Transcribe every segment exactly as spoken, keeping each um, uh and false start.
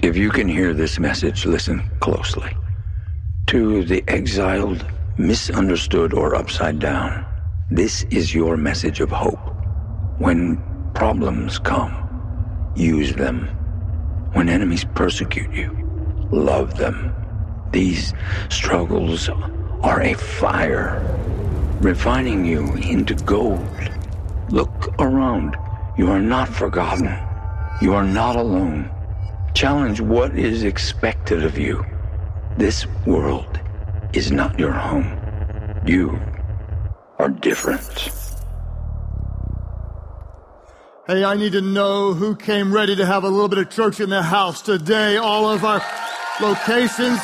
If you can hear this message, listen closely. To the exiled, misunderstood, or upside down, this is your message of hope. When problems come, use them. When enemies persecute you, love them. These struggles are a fire, refining you into gold. Look around. You are not forgotten. You are not alone. Challenge what is expected of you. This world is not your home. You are different. Hey, I need to know who came ready to have a little bit of church in the house today. All of our locations.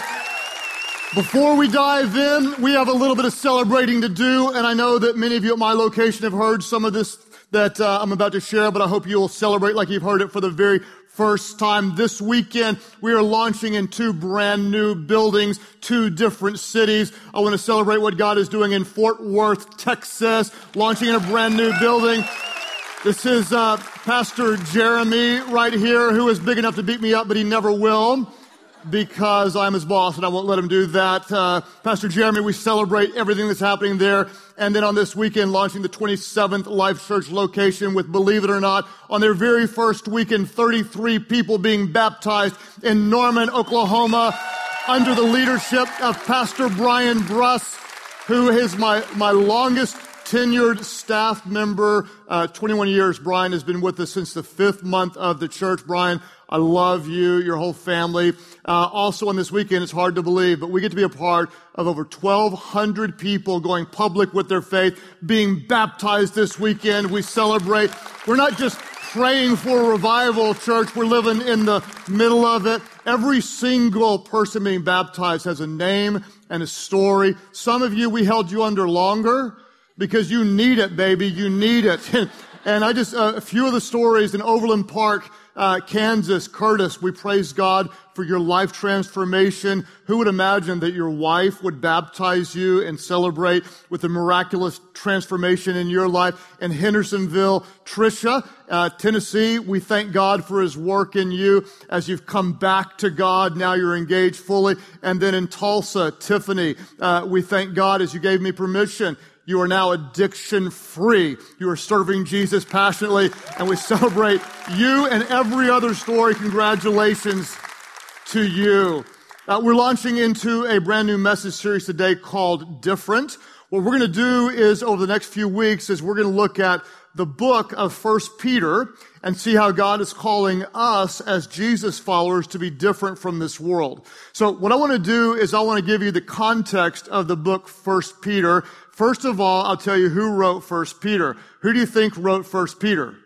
Before we dive in, we have a little bit of celebrating to do, and I know that many of you at my location have heard some of this that uh, I'm about to share, but I hope you'll celebrate like you've heard it for the very first time. This weekend, we are launching in two brand new buildings, two different cities. I want to celebrate what God is doing in Fort Worth, Texas, launching in a brand new building. This is uh, Pastor Jeremy right here, who is big enough to beat me up, but he never will, because I'm his boss and I won't let him do that. Uh, Pastor Jeremy, we celebrate everything that's happening there. And then on this weekend, launching the twenty-seventh Life Church location with, believe it or not, on their very first weekend, thirty-three people being baptized in Norman, Oklahoma, under the leadership of Pastor Brian Bruss, who is my, my longest tenured staff member, uh, twenty-one years. Brian has been with us since the fifth month of the church. Brian, I love you, your whole family. Uh, also on this weekend, it's hard to believe, but we get to be a part of over twelve hundred people going public with their faith, being baptized this weekend. We celebrate. We're not just praying for revival, church. We're living in the middle of it. Every single person being baptized has a name and a story. Some of you, we held you under longer, because you need it, baby. You need it. And I just, uh, a few of the stories in Overland Park, uh, Kansas. Curtis, we praise God for your life transformation. Who would imagine that your wife would baptize you and celebrate with the miraculous transformation in your life? In Hendersonville, Tricia, uh, Tennessee, we thank God for his work in you as you've come back to God. Now you're engaged fully. And then in Tulsa, Tiffany, uh, we thank God as you gave me permission. You are now addiction-free. You are serving Jesus passionately, and we celebrate you and every other story. Congratulations to you. Uh, we're launching into a brand new message series today called Different. What we're going to do is, over the next few weeks, is we're going to look at the book of First Peter and see how God is calling us as Jesus followers to be different from this world. So what I want to do is I want to give you the context of the book First Peter. First of all, I'll tell you who wrote First Peter. Who do you think wrote First Peter?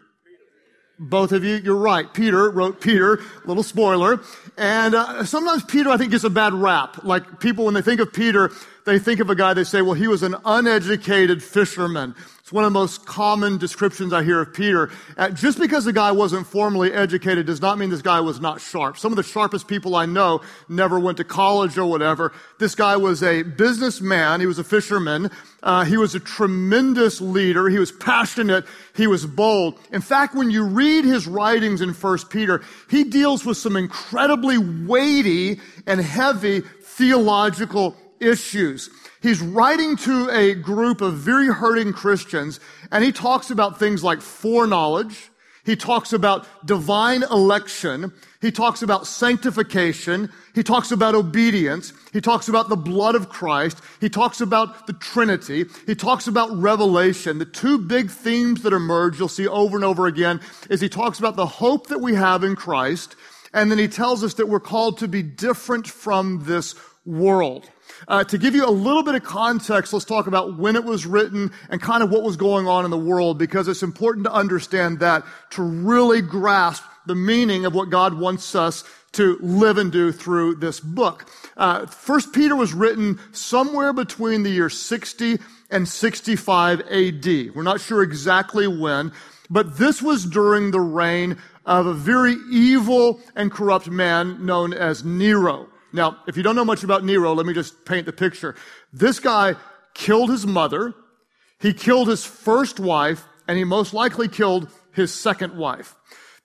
Both of you, you're right. Peter wrote Peter, little spoiler. And uh, sometimes Peter, I think, gets a bad rap. Like people, when they think of Peter, they think of a guy, they say, well, he was an uneducated fisherman. It's one of the most common descriptions I hear of Peter. Uh, just because the guy wasn't formally educated does not mean this guy was not sharp. Some of the sharpest people I know never went to college or whatever. This guy was a businessman. He was a fisherman. Uh, he was a tremendous leader. He was passionate. He was bold. In fact, when you read his writings in First Peter, he deals with some incredibly weighty and heavy theological issues. He's writing to a group of very hurting Christians, and he talks about things like foreknowledge. He talks about divine election. He talks about sanctification. He talks about obedience. He talks about the blood of Christ. He talks about the Trinity. He talks about revelation. The two big themes that emerge, you'll see over and over again, is he talks about the hope that we have in Christ, and then he tells us that we're called to be different from this world. Uh, to give you a little bit of context, let's talk about when it was written and kind of what was going on in the world, because it's important to understand that to really grasp the meaning of what God wants us to live and do through this book. Uh, First Peter was written somewhere between the year sixty and sixty-five A D. We're not sure exactly when, but this was during the reign of a very evil and corrupt man known as Nero. Now, if you don't know much about Nero, let me just paint the picture. This guy killed his mother, he killed his first wife, and he most likely killed his second wife.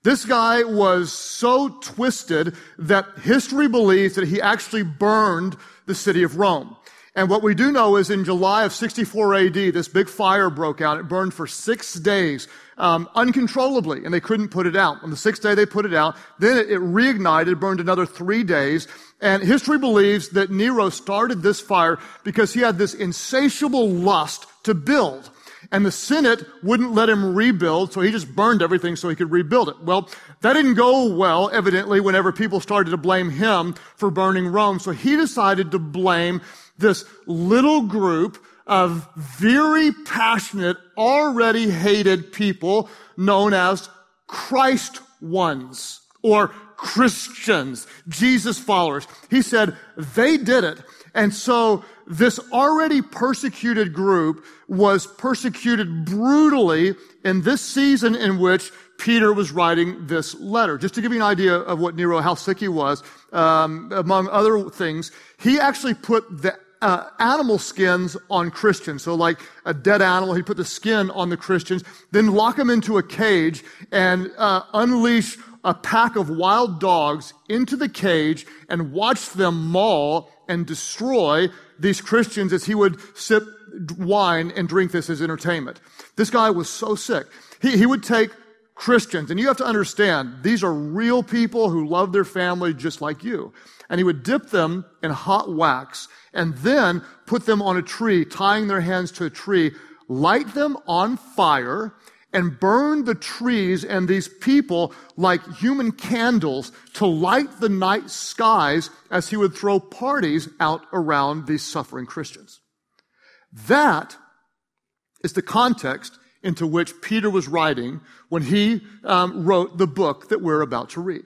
This guy was so twisted that history believes that he actually burned the city of Rome. And what we do know is in July of sixty-four A D, this big fire broke out. It burned for six days, um, uncontrollably, and they couldn't put it out. On the sixth day, they put it out. Then it, it reignited, burned another three days. And history believes that Nero started this fire because he had this insatiable lust to build. And the Senate wouldn't let him rebuild, so he just burned everything so he could rebuild it. Well, that didn't go well, evidently, whenever people started to blame him for burning Rome. So he decided to blame this little group of very passionate, already hated people known as Christ ones or Christians, Jesus followers. He said they did it. And so this already persecuted group was persecuted brutally in this season in which Peter was writing this letter. Just to give you an idea of what Nero, how sick he was, um, among other things, he actually put the uh, animal skins on Christians. So like a dead animal, he put the skin on the Christians, then lock them into a cage and uh, unleash a pack of wild dogs into the cage and watch them maul and destroy these Christians as he would sip wine and drink this as entertainment. This guy was so sick. He, he would take Christians, and you have to understand, these are real people who love their family just like you. And he would dip them in hot wax and then put them on a tree, tying their hands to a tree, light them on fire, and burn the trees and these people like human candles to light the night skies as he would throw parties out around these suffering Christians. That is the context into which Peter was writing when he um, wrote the book that we're about to read.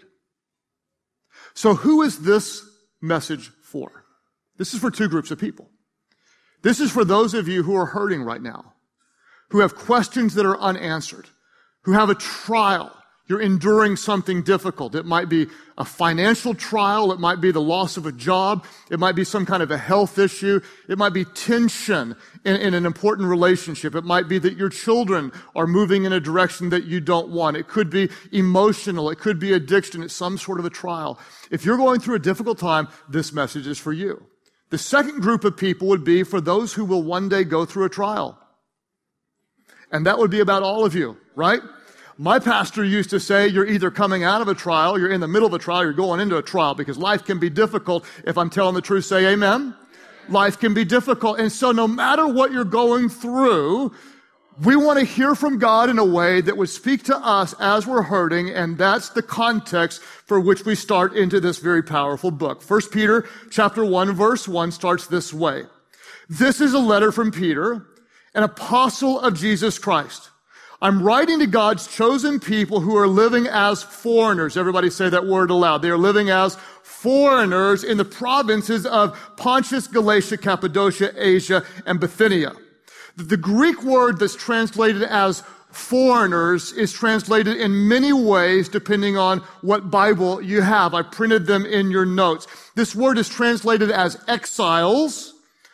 So who is this message for? This is for two groups of people. This is for those of you who are hurting right now, who have questions that are unanswered, who have a trial. You're enduring something difficult. It might be a financial trial. It might be the loss of a job. It might be some kind of a health issue. It might be tension in, in an important relationship. It might be that your children are moving in a direction that you don't want. It could be emotional. It could be addiction. It's some sort of a trial. If you're going through a difficult time, this message is for you. The second group of people would be for those who will one day go through a trial. And that would be about all of you, right? My pastor used to say, you're either coming out of a trial, you're in the middle of a trial, you're going into a trial, because life can be difficult. If I'm telling the truth, say amen. Life can be difficult. And so no matter what you're going through, we want to hear from God in a way that would speak to us as we're hurting, and that's the context for which we start into this very powerful book. First Peter chapter one, verse one starts this way. This is a letter from Peter, an apostle of Jesus Christ. I'm writing to God's chosen people who are living as foreigners. Everybody say that word aloud. They are living as foreigners in the provinces of Pontus, Galatia, Cappadocia, Asia, and Bithynia. The Greek word that's translated as foreigners is translated in many ways depending on what Bible you have. I printed them in your notes. This word is translated as exiles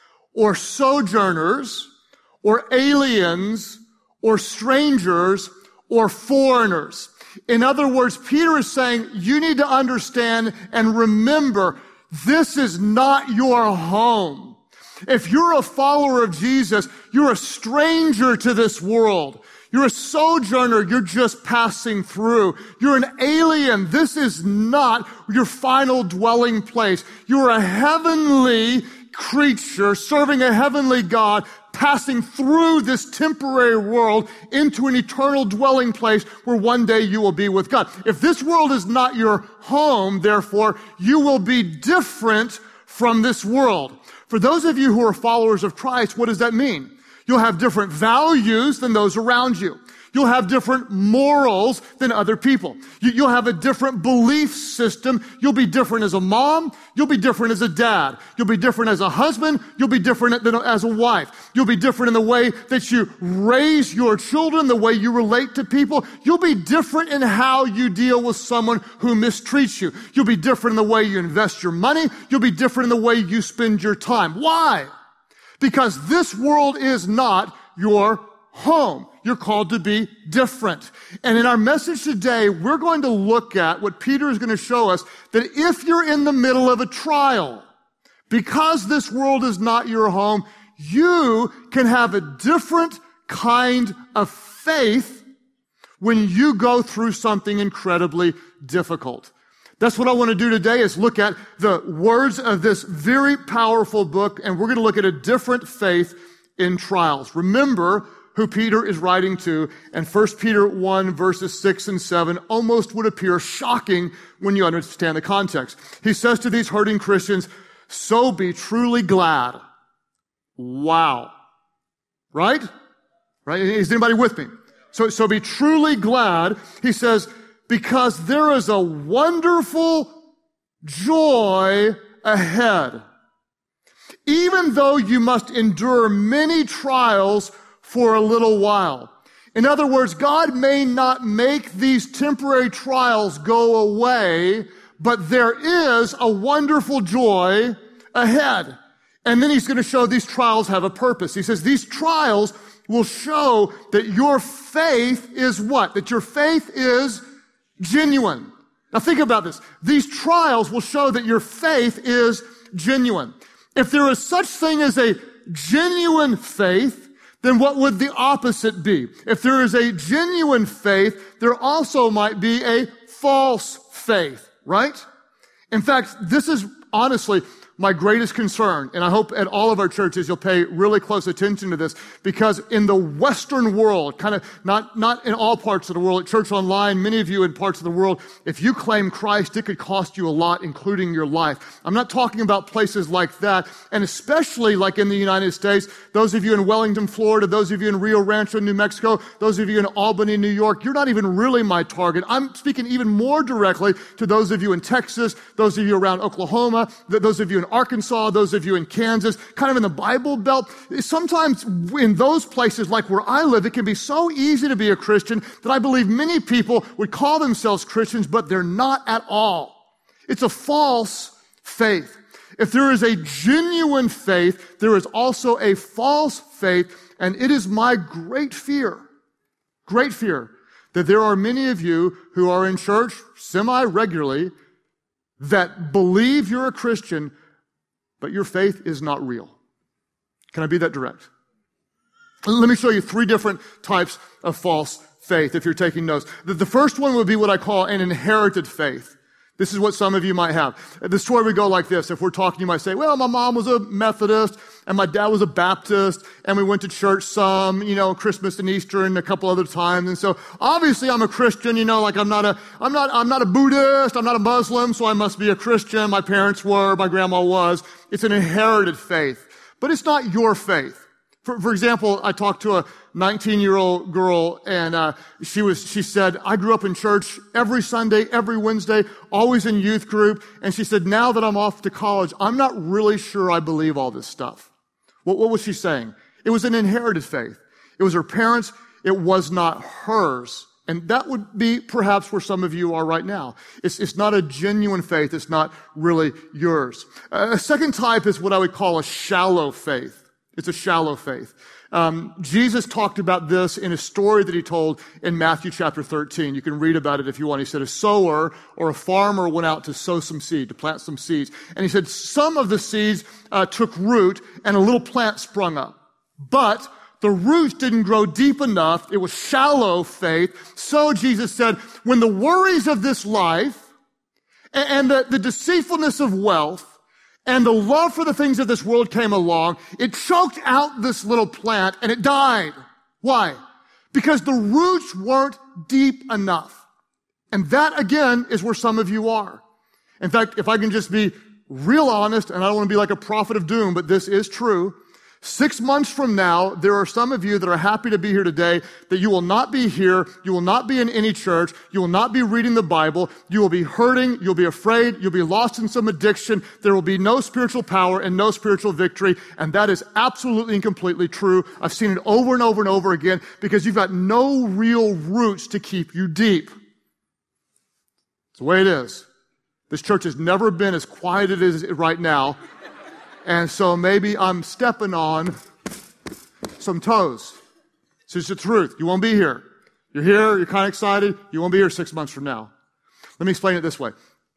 or sojourners or aliens or strangers or foreigners. In other words, Peter is saying you need to understand and remember this is not your home. If you're a follower of Jesus, you're a stranger to this world. You're a sojourner. You're just passing through. You're an alien. This is not your final dwelling place. You're a heavenly creature serving a heavenly God, passing through this temporary world into an eternal dwelling place where one day you will be with God. If this world is not your home, therefore, you will be different from this world. For those of you who are followers of Christ, what does that mean? You'll have different values than those around you. You'll have different morals than other people. You'll have a different belief system. You'll be different as a mom. You'll be different as a dad. You'll be different as a husband. You'll be different than as a wife. You'll be different in the way that you raise your children, the way you relate to people. You'll be different in how you deal with someone who mistreats you. You'll be different in the way you invest your money. You'll be different in the way you spend your time. Why? Because this world is not your home. You're called to be different. And in our message today, we're going to look at what Peter is going to show us, that if you're in the middle of a trial, because this world is not your home, you can have a different kind of faith when you go through something incredibly difficult. That's what I want to do today, is look at the words of this very powerful book, and we're going to look at a different faith in trials. Remember who Peter is writing to, and First Peter one verses six and seven almost would appear shocking when you understand the context. He says to these hurting Christians, "So be truly glad." Wow. Right? Right? Is anybody with me? So, so be truly glad. He says, because there is a wonderful joy ahead. Even though you must endure many trials for a little while. In other words, God may not make these temporary trials go away, but there is a wonderful joy ahead. And then he's going to show these trials have a purpose. He says these trials will show that your faith is what? That your faith is genuine. Now think about this. These trials will show that your faith is genuine. If there is such thing as a genuine faith, then what would the opposite be? If there is a genuine faith, there also might be a false faith, right? In fact, this is honestly my greatest concern, and I hope at all of our churches you'll pay really close attention to this, because in the Western world, kind of not, not in all parts of the world, at Church Online, many of you in parts of the world, if you claim Christ, it could cost you a lot, including your life. I'm not talking about places like that, and especially like in the United States, those of you in Wellington, Florida, those of you in Rio Rancho, New Mexico, those of you in Albany, New York, you're not even really my target. I'm speaking even more directly to those of you in Texas, those of you around Oklahoma, those of you in Arkansas, those of you in Kansas, kind of in the Bible Belt. Sometimes in those places like where I live, it can be so easy to be a Christian that I believe many people would call themselves Christians, but they're not at all. It's a false faith. If there is a genuine faith, there is also a false faith, and it is my great fear, great fear, that there are many of you who are in church semi-regularly that believe you're a Christian, but your faith is not real. Can I be that direct? Let me show you three different types of false faith if you're taking notes. The first one would be what I call an inherited faith. This is what some of you might have. The story would go like this. If we're talking, you might say, well, my mom was a Methodist and my dad was a Baptist and we went to church some, you know, Christmas and Easter and a couple other times. And so obviously I'm a Christian, you know, like I'm not a, I'm not, I'm not a Buddhist, I'm not a Muslim, so I must be a Christian. My parents were, my grandma was. It's an inherited faith, but it's not your faith. For, for example, I talked to a nineteen-year-old girl, and uh, she was. She said, "I grew up in church every Sunday, every Wednesday, always in youth group." And she said, "Now that I'm off to college, I'm not really sure I believe all this stuff." What, what was she saying? It was an inherited faith. It was her parents. It was not hers. And that would be perhaps where some of you are right now. It's, it's not a genuine faith. It's not really yours. Uh, a second type is what I would call a shallow faith. It's a shallow faith. Um, Jesus talked about this in a story that he told in Matthew chapter thirteen. You can read about it if you want. He said a sower or a farmer went out to sow some seed, to plant some seeds. And he said some of the seeds uh, took root and a little plant sprung up. But the roots didn't grow deep enough. It was shallow faith. So Jesus said, when the worries of this life and the, the deceitfulness of wealth and the love for the things of this world came along, it choked out this little plant and it died. Why? Because the roots weren't deep enough. And that, again, is where some of you are. In fact, if I can just be real honest, and I don't want to be like a prophet of doom, but this is true. Six months from now, there are some of you that are happy to be here today, that you will not be here, you will not be in any church, you will not be reading the Bible, you will be hurting, you'll be afraid, you'll be lost in some addiction, there will be no spiritual power and no spiritual victory, and that is absolutely and completely true. I've seen it over and over and over again, because you've got no real roots to keep you deep. It's the way it is. This church has never been as quiet as it is right now. And so maybe I'm stepping on some toes. This is the truth. You won't be here. You're here, you're kind of excited. You won't be here six months from now. Let me explain it this way.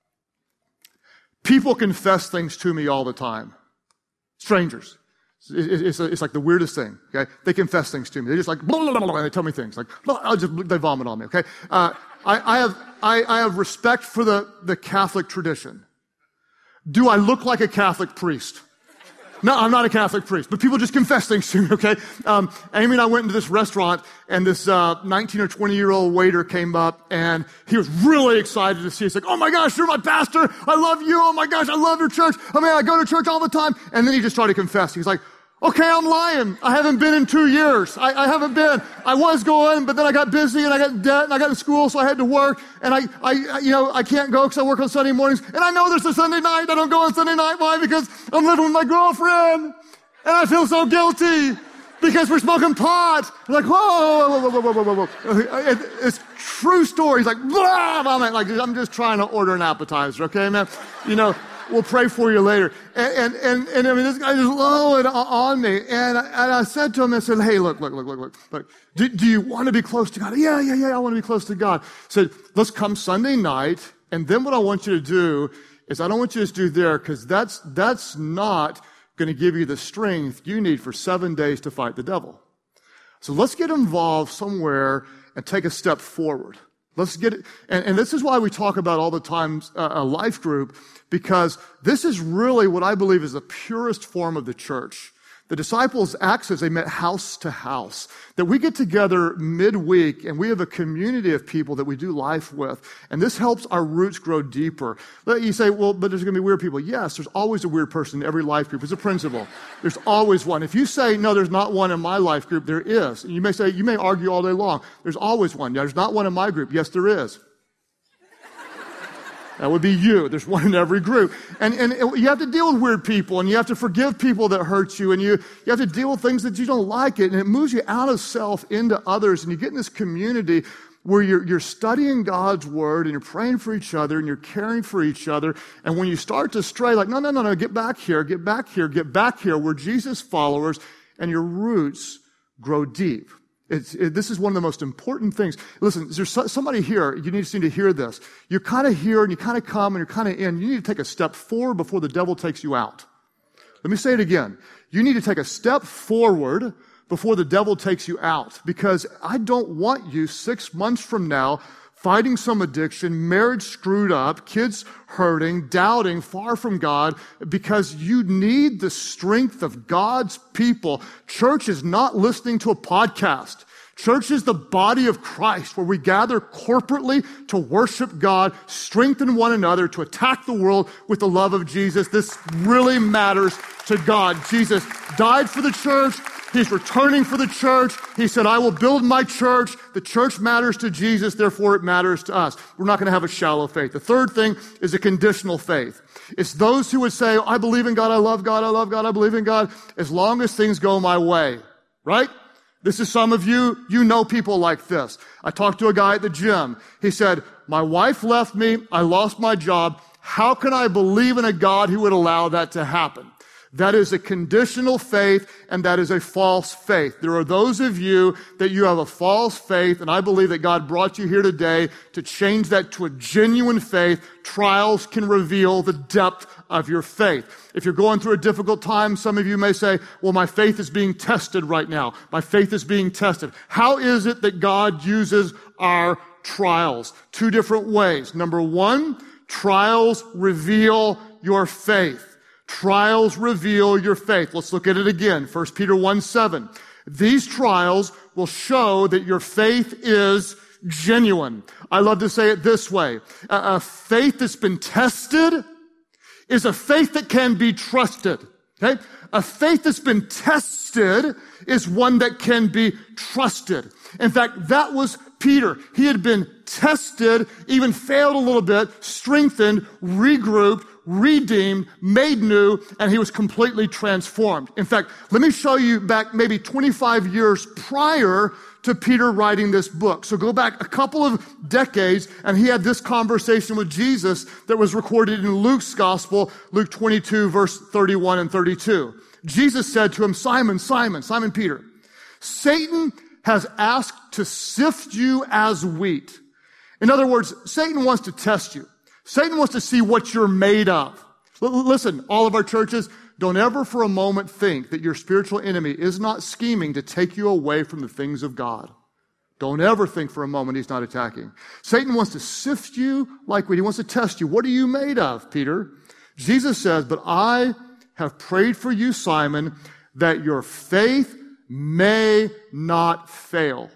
People confess things to me all the time. Strangers. It's, it's like the weirdest thing, okay? They confess things to me. They just like, blah, blah, blah, blah, and they tell me things. Like, blah, I'll just, they vomit on me, okay? Uh, I, I have, I, I have respect for the, the Catholic tradition. Do I look like a Catholic priest? No, I'm not a Catholic priest, but people just confess things to me, okay? Um, Amy and I went into this restaurant, and this uh, nineteen or twenty-year-old waiter came up, and he was really excited to see us. Like, oh my gosh, you're my pastor. I love you. Oh my gosh, I love your church. I mean, I go to church all the time. And then he just started confessing. He's like, okay, I'm lying. I haven't been in two years. I, I haven't been. I was going, but then I got busy, and I got debt, and I got to school, so I had to work. And I, I, you know, I can't go because I work on Sunday mornings. And I know there's a Sunday night. I don't go on Sunday night. Why? Because I'm living with my girlfriend, and I feel so guilty because we're smoking pot. I'm like, whoa, whoa, whoa, whoa, whoa, whoa, whoa. It, it's true story. He's like, blah, blah, blah. Like, I'm just trying to order an appetizer, okay, man? You know. We'll pray for you later. And, and, and, and I mean, this guy just lowered on me. And I, and I said to him, I said, hey, look, look, look, look, look, look. Do, do you want to be close to God? Yeah, yeah, yeah, I want to be close to God. I said, let's come Sunday night. And then what I want you to do is I don't want you to just do there because that's, that's not going to give you the strength you need for seven days to fight the devil. So let's get involved somewhere and take a step forward. Let's get it. And, and this is why we talk about all the time uh, a life group, because this is really what I believe is the purest form of the church. The disciples' acts as they met house to house, that we get together midweek and we have a community of people that we do life with. And this helps our roots grow deeper. You say, well, but there's going to be weird people. Yes, there's always a weird person in every life group. It's a principle. There's always one. If you say, no, there's not one in my life group, there is. And you may say, you may argue all day long. There's always one. Yeah, there's not one in my group. Yes, there is. That would be you. There's one in every group. And, and you have to deal with weird people, and you have to forgive people that hurt you, and you, you have to deal with things that you don't like it, and it moves you out of self into others, and you get in this community where you're, you're studying God's word, and you're praying for each other, and you're caring for each other, and when you start to stray, like, no, no, no, no, get back here, get back here, get back here, we're Jesus followers, and your roots grow deep. It's, it, this is one of the most important things. Listen, there's so, somebody here, you need to seem to hear this. You're kind of here and you kind of come and you're kind of in. You need to take a step forward before the devil takes you out. Let me say it again. You need to take a step forward before the devil takes you out, because I don't want you six months from now fighting some addiction, marriage screwed up, kids hurting, doubting, far from God, because you need the strength of God's people. Church is not listening to a podcast. Church is the body of Christ, where we gather corporately to worship God, strengthen one another, to attack the world with the love of Jesus. This really matters to God. Jesus died for the church. He's returning for the church. He said, I will build my church. The church matters to Jesus, therefore it matters to us. We're not going to have a shallow faith. The third thing is a conditional faith. It's those who would say, I believe in God, I love God, I love God, I believe in God, as long as things go my way, right? This is some of you, you know people like this. I talked to a guy at the gym. He said, my wife left me, I lost my job. How can I believe in a God who would allow that to happen? That is a conditional faith, and that is a false faith. There are those of you that you have a false faith, and I believe that God brought you here today to change that to a genuine faith. Trials can reveal the depth of your faith. If you're going through a difficult time, some of you may say, well, my faith is being tested right now. My faith is being tested. How is it that God uses our trials? Two different ways. Number one, trials reveal your faith. Trials reveal your faith. Let's look at it again. First Peter one seven. These trials will show that your faith is genuine. I love to say it this way. A, a faith that's been tested is a faith that can be trusted. Okay? A faith that's been tested is one that can be trusted. In fact, that was Peter. He had been tested, even failed a little bit, strengthened, regrouped, redeemed, made new, and he was completely transformed. In fact, let me show you back maybe twenty-five years prior to Peter writing this book. So go back a couple of decades, and he had this conversation with Jesus that was recorded in Luke's gospel, Luke twenty-two, verse thirty-one and thirty-two. Jesus said to him, Simon, Simon, Simon Peter, Satan has asked to sift you as wheat. In other words, Satan wants to test you. Satan wants to see what you're made of. L- listen, all of our churches, don't ever for a moment think that your spiritual enemy is not scheming to take you away from the things of God. Don't ever think for a moment he's not attacking. Satan wants to sift you like wheat. He wants to test you. What are you made of, Peter? Jesus says, but I have prayed for you, Simon, that your faith may not fail.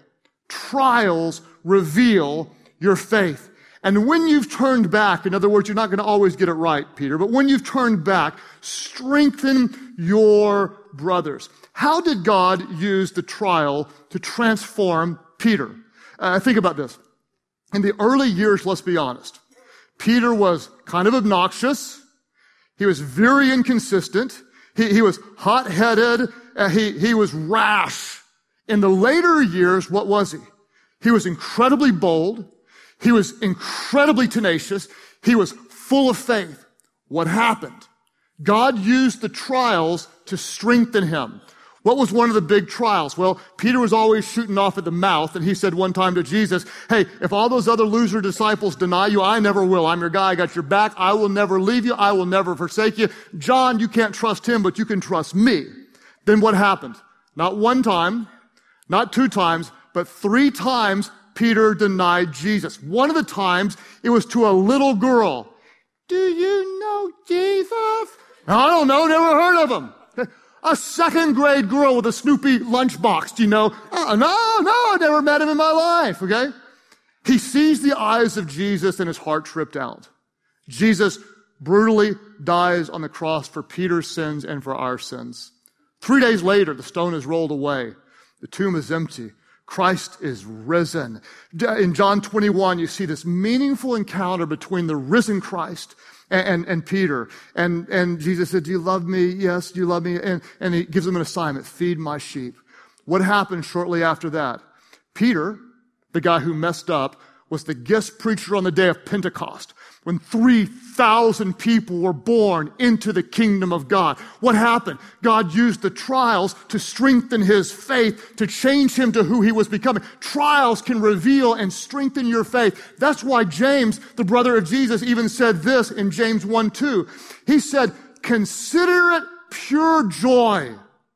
Trials reveal your faith. And when you've turned back, in other words, you're not going to always get it right, Peter, but when you've turned back, strengthen your brothers. How did God use the trial to transform Peter? Uh, think about this. In the early years, let's be honest, Peter was kind of obnoxious. He was very inconsistent. He, he was hot-headed. Uh, he, he was rash. In the later years, what was he? He was incredibly bold. He was incredibly tenacious. He was full of faith. What happened? God used the trials to strengthen him. What was one of the big trials? Well, Peter was always shooting off at the mouth, and he said one time to Jesus, hey, if all those other loser disciples deny you, I never will. I'm your guy. I got your back. I will never leave you. I will never forsake you. John, you can't trust him, but you can trust me. Then what happened? Not one time, not two times, but three times Peter denied Jesus. One of the times, it was to a little girl. Do you know Jesus? I don't know, never heard of him. A second grade girl with a Snoopy lunchbox, do you know? Oh, no, no, I never met him in my life, okay? He sees the eyes of Jesus and his heart tripped out. Jesus brutally dies on the cross for Peter's sins and for our sins. Three days later, the stone is rolled away. The tomb is empty. Christ is risen. In John twenty-one, you see this meaningful encounter between the risen Christ and, and, and Peter. And, and Jesus said, do you love me? Yes, do you love me? And, and he gives him an assignment, feed my sheep. What happened shortly after that? Peter, the guy who messed up, was the guest preacher on the day of Pentecost, when three thousand people were born into the kingdom of God. What happened? God used the trials to strengthen his faith, to change him to who he was becoming. Trials can reveal and strengthen your faith. That's why James, the brother of Jesus, even said this in James one two. He said, consider it pure joy,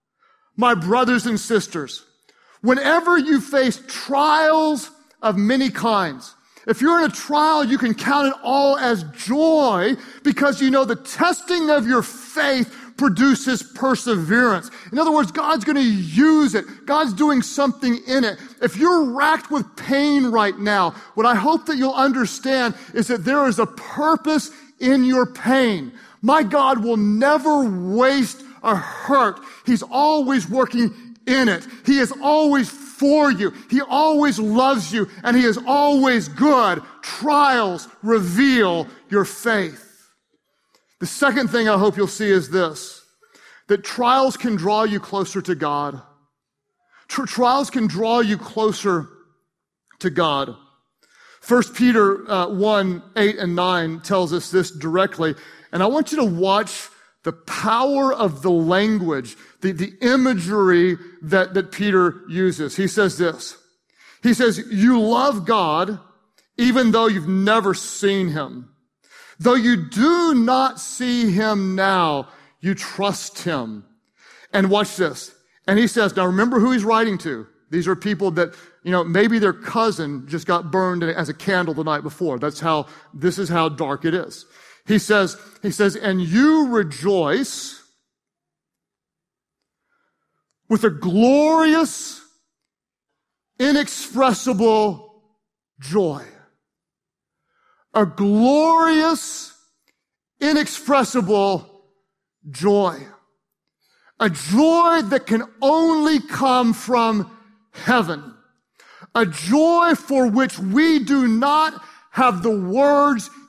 my brothers and sisters, whenever you face trials of many kinds. If you're in a trial, you can count it all as joy because you know the testing of your faith produces perseverance. In other words, God's going to use it. God's doing something in it. If you're racked with pain right now, what I hope that you'll understand is that there is a purpose in your pain. My God will never waste a hurt. He's always working in it. He is always for you. He always loves you, and he is always good. Trials reveal your faith. The second thing I hope you'll see is this, that trials can draw you closer to God. Tr- trials can draw you closer to God. First Peter uh, one, eight and nine tells us this directly, and I want you to watch the power of the language, the, the imagery that, that Peter uses. He says this. He says, you love God even though you've never seen him. Though you do not see him now, you trust him. And watch this. And he says, now remember who he's writing to. These are people that, you know, maybe their cousin just got burned as a candle the night before. That's how, this is how dark it is. He says, he says, and you rejoice with a glorious, inexpressible joy. A glorious, inexpressible joy. A joy that can only come from heaven. A joy for which we do not have the words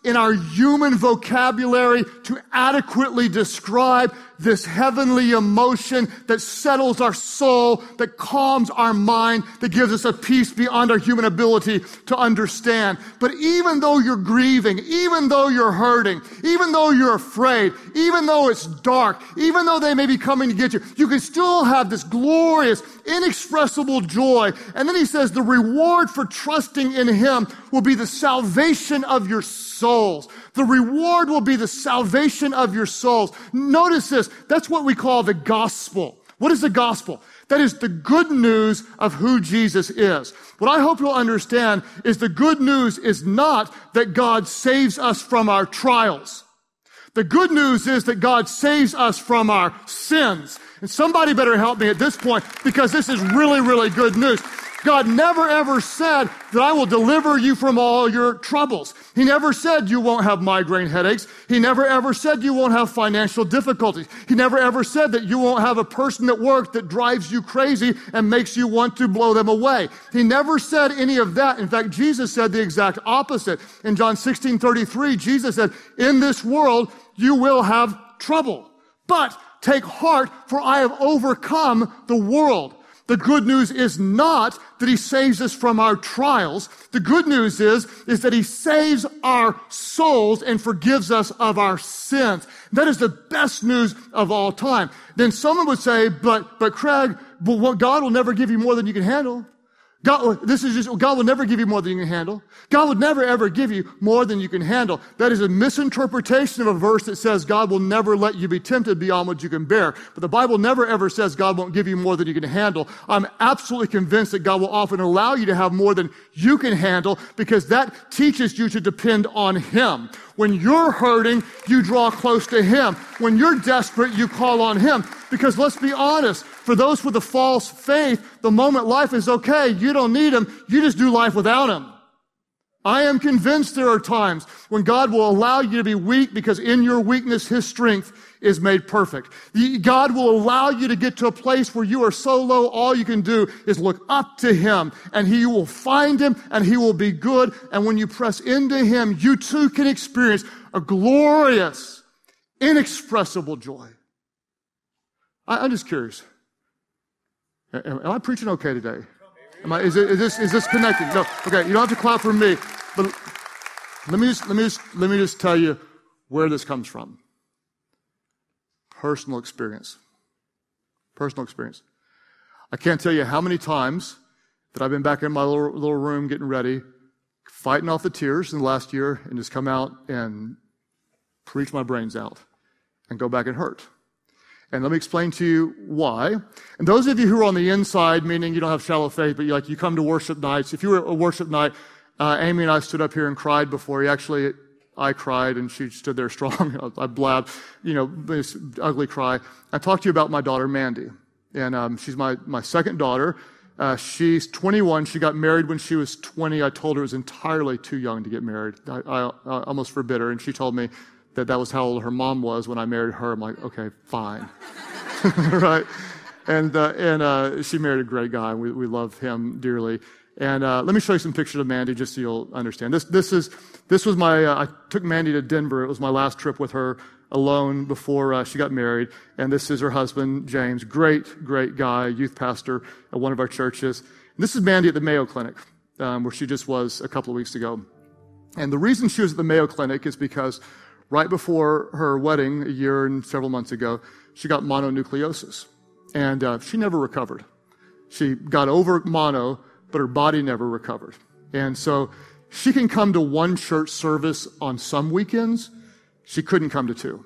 in our human vocabulary to adequately describe this heavenly emotion that settles our soul, that calms our mind, that gives us a peace beyond our human ability to understand. But even though you're grieving, even though you're hurting, even though you're afraid, even though it's dark, even though they may be coming to get you, you can still have this glorious, inexpressible joy. And then he says the reward for trusting in him will be the salvation of your souls. The reward will be the salvation of your souls. Notice this. That's what we call the gospel. What is the gospel? That is the good news of who Jesus is. What I hope you'll understand is the good news is not that God saves us from our trials. The good news is that God saves us from our sins. And somebody better help me at this point, because this is really, really good news. God never ever said that I will deliver you from all your troubles. He never said you won't have migraine headaches. He never ever said you won't have financial difficulties. He never ever said that you won't have a person at work that drives you crazy and makes you want to blow them away. He never said any of that. In fact, Jesus said the exact opposite. In John sixteen thirty-three, Jesus said, in this world you will have trouble, but take heart, for I have overcome the world. The good news is not that he saves us from our trials. The good news is, is that he saves our souls and forgives us of our sins. That is the best news of all time. Then someone would say, but, but Craig, but what, God will never give you more than you can handle. God, this is just, God will never give you more than you can handle. God would never ever give you more than you can handle. That is a misinterpretation of a verse that says God will never let you be tempted beyond what you can bear. But the Bible never ever says God won't give you more than you can handle. I'm absolutely convinced that God will often allow you to have more than you can handle, because that teaches you to depend on him. When you're hurting, you draw close to him. When you're desperate, you call on him. Because let's be honest, for those with a false faith, the moment life is okay, you don't need him, you just do life without him. I am convinced there are times when God will allow you to be weak, because in your weakness, his strength is made perfect. God will allow you to get to a place where you are so low, all you can do is look up to him, and he will find him, and he will be good. And when you press into him, you too can experience a glorious, inexpressible joy. I, I'm just curious. Am, am I preaching okay today? Am I, is, it, is this is this connected? No. Okay, you don't have to clap for me, but let me just let me just let me just tell you where this comes from. Personal experience. Personal experience. I can't tell you how many times that I've been back in my little, little room getting ready, fighting off the tears in the last year, and just come out and preach my brains out and go back and hurt. And let me explain to you why. And those of you who are on the inside, meaning you don't have shallow faith, but you like you come to worship nights. If you were at a worship night, uh, Amy and I stood up here and cried before. He actually, I cried and she stood there strong. I blabbed, you know, this ugly cry. I talked to you about my daughter, Mandy. And um, she's my, my second daughter. Uh, she's twenty-one. She got married when she was twenty. I told her it was entirely too young to get married. I, I, I almost forbid her. And she told me that that was how old her mom was when I married her. I'm like, okay, fine. Right? And uh, and uh, she married a great guy. We, we love him dearly. And uh, let me show you some pictures of Mandy just so you'll understand. This this is this was my, uh, I took Mandy to Denver. It was my last trip with her alone before uh, she got married. And this is her husband, James. Great, great guy, youth pastor at one of our churches. And this is Mandy at the Mayo Clinic, um, where she just was a couple of weeks ago. And the reason she was at the Mayo Clinic is because right before her wedding, a year and several months ago, she got mononucleosis. And uh, she never recovered. She got over mono, but her body never recovered. And so she can come to one church service on some weekends. She couldn't come to two.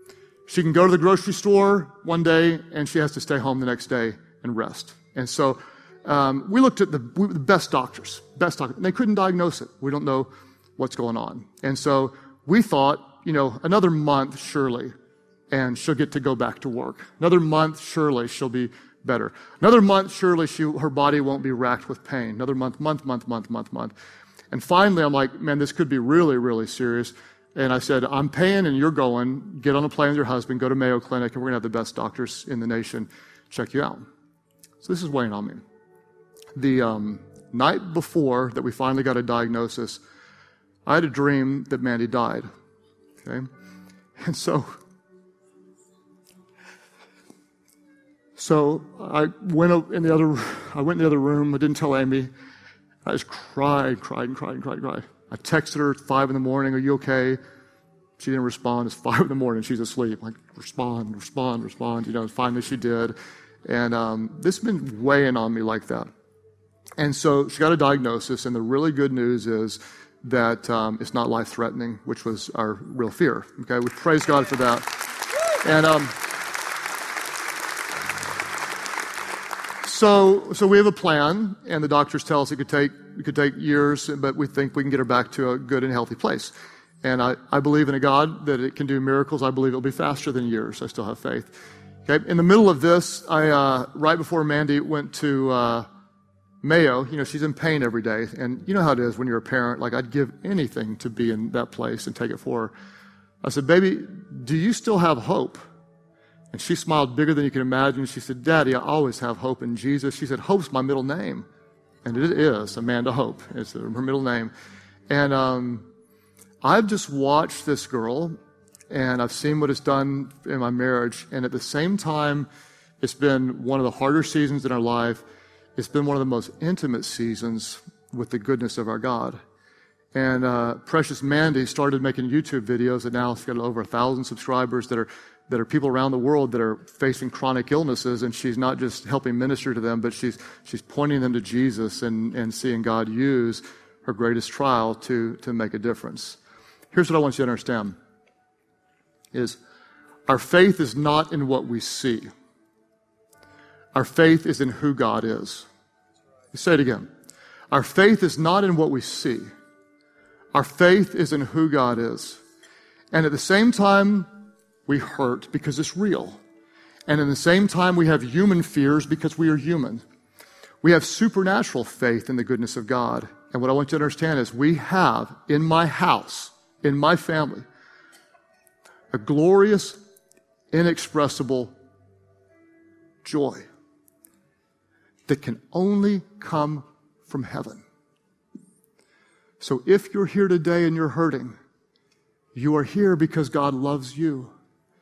She can go to the grocery store one day, and she has to stay home the next day and rest. And so um, we looked at the, the best doctors, best doctors, and they couldn't diagnose it. We don't know what's going on. And so we thought, you know, another month surely, and she'll get to go back to work. Another month surely she'll be better. Another month surely she, her body won't be racked with pain. Another month, month, month, month, month, month. And finally I'm like, man, this could be really, really serious. And I said, I'm paying and you're going. Get on a plane with your husband, go to Mayo Clinic, and we're going to have the best doctors in the nation check you out. So this is weighing on me. The um, night before that we finally got a diagnosis, I had a dream that Mandy died. Okay? And so, so I went in the other, I went in the other room. I didn't tell Amy. I just cried, cried, and cried, and cried, and cried. I texted her at five in the morning. Are you okay? She didn't respond. It's five in the morning. She's asleep. Like, respond, respond, respond. You know, finally she did. And um, this has been weighing on me like that. And so she got a diagnosis, and the really good news is that um, it's not life-threatening, which was our real fear. Okay, we praise God for that. And um, so, so we have a plan, and the doctors tell us it could take it could take years, but we think we can get her back to a good and healthy place. And I, I believe in a God that it can do miracles. I believe it'll be faster than years. I still have faith. Okay, in the middle of this, I uh, right before Mandy went to Uh, Mayo, you know, she's in pain every day. And you know how it is when you're a parent. Like, I'd give anything to be in that place and take it for her. I said, baby, do you still have hope? And she smiled bigger than you can imagine. She said, Daddy, I always have hope in Jesus. She said, Hope's my middle name. And it is Amanda Hope. It's her middle name. And um, I've just watched this girl, and I've seen what it's done in my marriage. And at the same time, it's been one of the harder seasons in our life. It's been one of the most intimate seasons with the goodness of our God. And uh, Precious Mandy started making YouTube videos, and now she's got over a thousand subscribers that are that are people around the world that are facing chronic illnesses, and she's not just helping minister to them, but she's she's pointing them to Jesus and, and seeing God use her greatest trial to, to make a difference. Here's what I want you to understand, is our faith is not in what we see. Our faith is in who God is. Say it again. Our faith is not in what we see. Our faith is in who God is. And at the same time, we hurt because it's real. And at the same time, we have human fears because we are human. We have supernatural faith in the goodness of God. And what I want you to understand is we have in my house, in my family, a glorious, inexpressible joy that can only come from heaven. So if you're here today and you're hurting, you are here because God loves you.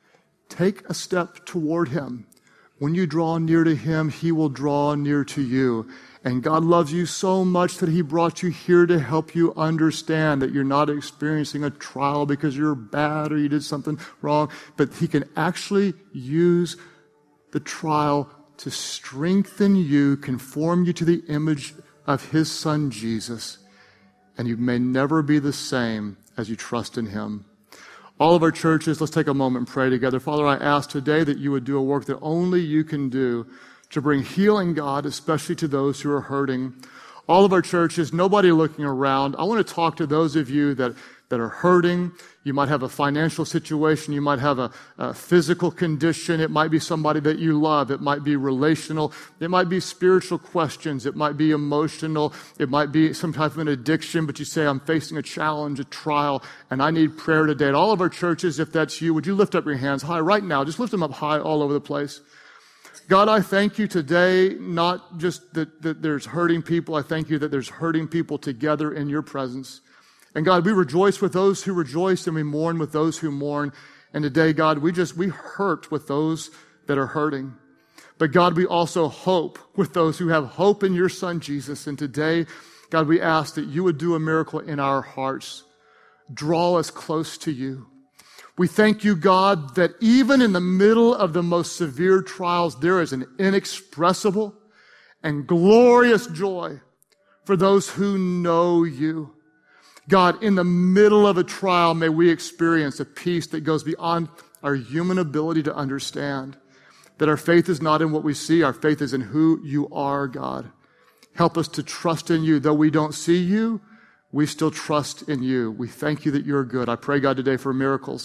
Take a step toward Him. When you draw near to Him, He will draw near to you. And God loves you so much that He brought you here to help you understand that you're not experiencing a trial because you're bad or you did something wrong, but He can actually use the trial to strengthen you, conform you to the image of His Son, Jesus. And you may never be the same as you trust in Him. All of our churches, let's take a moment and pray together. Father, I ask today that you would do a work that only you can do to bring healing, God, especially to those who are hurting. All of our churches, nobody looking around. I want to talk to those of you that, that are hurting. You might have a financial situation. You might have a, a physical condition. It might be somebody that you love. It might be relational. It might be spiritual questions. It might be emotional. It might be some type of an addiction, but you say, I'm facing a challenge, a trial, and I need prayer today. At all of our churches, if that's you, would you lift up your hands high right now? Just lift them up high all over the place. God, I thank you today, not just that, that there's hurting people. I thank you that there's hurting people together in your presence. And God, we rejoice with those who rejoice and we mourn with those who mourn. And today, God, we just, we hurt with those that are hurting. But God, we also hope with those who have hope in your Son, Jesus. And today, God, we ask that you would do a miracle in our hearts. Draw us close to you. We thank you, God, that even in the middle of the most severe trials, there is an inexpressible and glorious joy for those who know you. God, in the middle of a trial, may we experience a peace that goes beyond our human ability to understand. That our faith is not in what we see, our faith is in who you are, God. Help us to trust in you. Though we don't see you, we still trust in you. We thank you that you're good. I pray, God, today for miracles.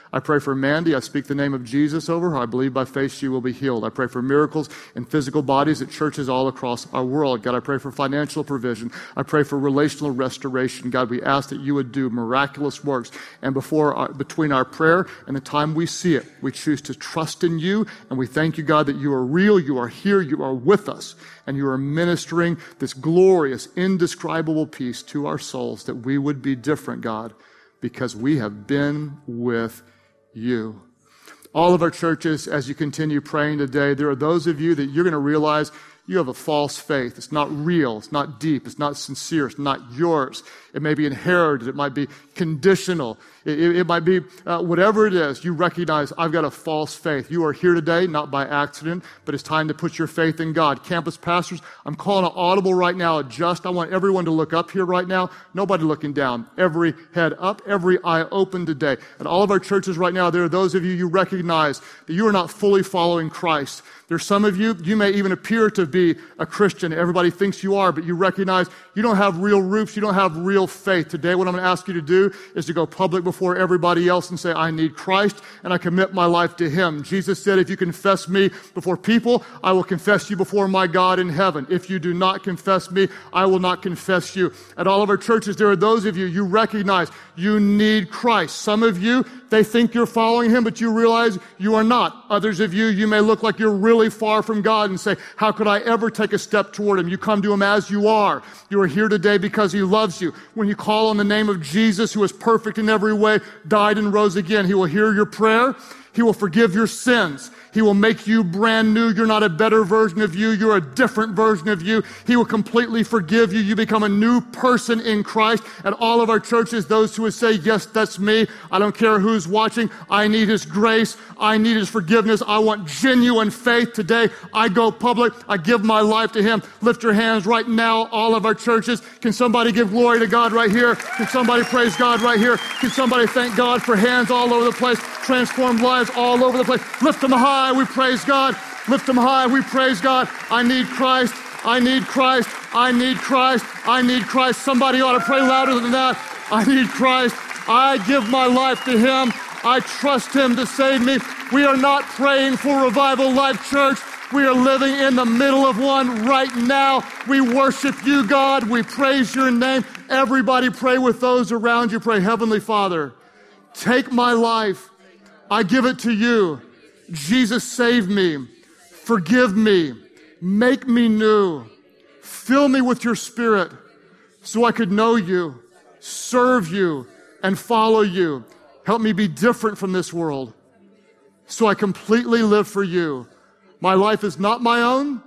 I pray for Mandy. I speak the name of Jesus over her. I believe by faith she will be healed. I pray for miracles in physical bodies at churches all across our world. God, I pray for financial provision. I pray for relational restoration. God, we ask that you would do miraculous works. And before our, between our prayer and the time we see it, we choose to trust in you. And we thank you, God, that you are real, you are here, you are with us, and you are ministering this glorious, indescribable peace to our souls, that we would be different, God, because we have been with you. All of our churches, as you continue praying today, there are those of you that you're going to realize you have a false faith. It's not real. It's not deep. It's not sincere. It's not yours. It may be inherited. It might be conditional. It, it, it might be uh, whatever it is. You recognize, I've got a false faith. You are here today, not by accident, but it's time to put your faith in God. Campus pastors, I'm calling an audible right now. Adjust. I want everyone to look up here right now. Nobody looking down. Every head up, every eye open today. At all of our churches right now, there are those of you you recognize that you are not fully following Christ. There's some of you, you may even appear to be a Christian. Everybody thinks you are, but you recognize you don't have real roots. You don't have real faith. Today, what I'm going to ask you to do is to go public before everybody else and say, I need Christ, and I commit my life to him. Jesus said, if you confess me before people, I will confess you before my God in heaven. If you do not confess me, I will not confess you. At all of our churches, there are those of you, you recognize you need Christ. Some of you, they think you're following him, but you realize you are not. Others of you, you may look like you're really far from God and say, how could I ever take a step toward him? You come to him as you are. You are here today because he loves you. When you call on the name of Jesus, who is perfect in every way, died and rose again, he will hear your prayer. He will forgive your sins. He will make you brand new. You're not a better version of you. You're a different version of you. He will completely forgive you. You become a new person in Christ. At all of our churches, those who would say, yes, that's me. I don't care who's watching. I need his grace. I need his forgiveness. I want genuine faith today. I go public. I give my life to him. Lift your hands right now, all of our churches. Can somebody give glory to God right here? Can somebody praise God right here? Can somebody thank God for hands all over the place, transformed lives all over the place? Lift them high. We praise God. Lift them high. We praise God. I need Christ. I need Christ. I need Christ. I need Christ. Somebody ought to pray louder than that. I need Christ. I give my life to him. I trust him to save me. We are not praying for Revival Life Church. We are living in the middle of one right now. We worship you, God. We praise your name. Everybody pray with those around you. Pray, Heavenly Father, take my life. I give it to you. Jesus, save me. Forgive me. Make me new. Fill me with your Spirit so I could know you, serve you, and follow you. Help me be different from this world so I completely live for you. My life is not my own.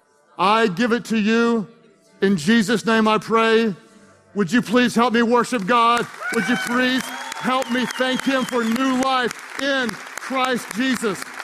I give it to you. In Jesus' name I pray. Would you please help me worship God? Would you please help me thank him for new life in Christ Jesus?